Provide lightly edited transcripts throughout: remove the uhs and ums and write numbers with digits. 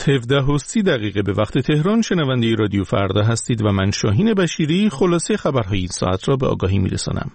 17:30 به وقت تهران شنونده رادیو فردا هستید و من شاهین بشیری خلاصه خبرهای این ساعت را به آگاهی میرسانم.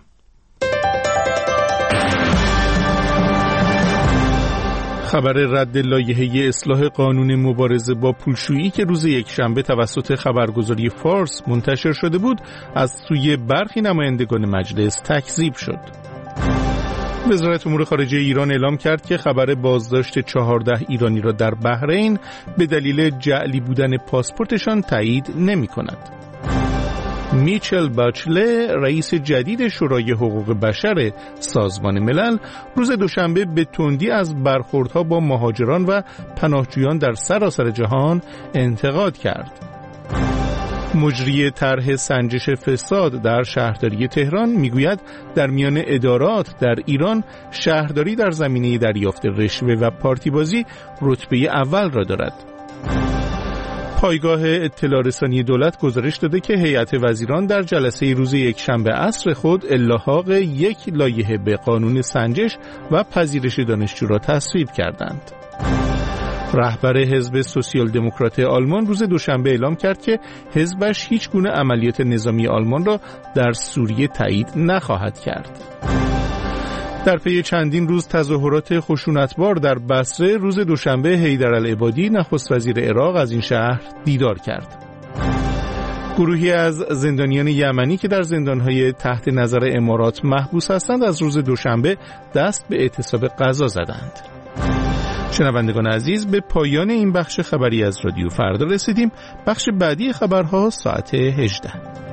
خبر رد لایحه اصلاح قانون مبارزه با پولشویی که روز یکشنبه توسط خبرگزاری فارس منتشر شده بود از سوی برخی نمایندگان مجلس تکذیب شد. وزارت امور خارجه ایران اعلام کرد که خبر بازداشت 14 ایرانی را در بحرین به دلیل جعلی بودن پاسپورتشان تایید نمی‌کند. میچل باچله رئیس جدید شورای حقوق بشر سازمان ملل روز دوشنبه به تندی از برخوردها با مهاجران و پناهجویان در سراسر جهان انتقاد کرد. مجری طرح سنجش فساد در شهرداری تهران میگوید در میان ادارات در ایران شهرداری در زمینه دریافت رشوه و پارتیبازی رتبه اول را دارد. پایگاه اطلاع رسانی دولت گزارش داده که هیئت وزیران در جلسه روز یکشنبه عصر خود الحاق یک لایحه به قانون سنجش و پذیرش دانشجو را تصویب کردند. رهبر حزب سوسیال دموکرات آلمان روز دوشنبه اعلام کرد که حزبش هیچ گونه عملیات نظامی آلمان را در سوریه تایید نخواهد کرد. در پی چندین روز تظاهرات خشونتبار در بصره روز دوشنبه حیدرالعبادی نخست وزیر عراق از این شهر دیدار کرد. گروهی از زندانیان یمنی که در زندانهای تحت نظر امارات محبوس هستند از روز دوشنبه دست به اعتصاب غذا زدند. شنوندگان عزیز، به پایان این بخش خبری از رادیو فردا رسیدیم. بخش بعدی خبرها ساعت 18.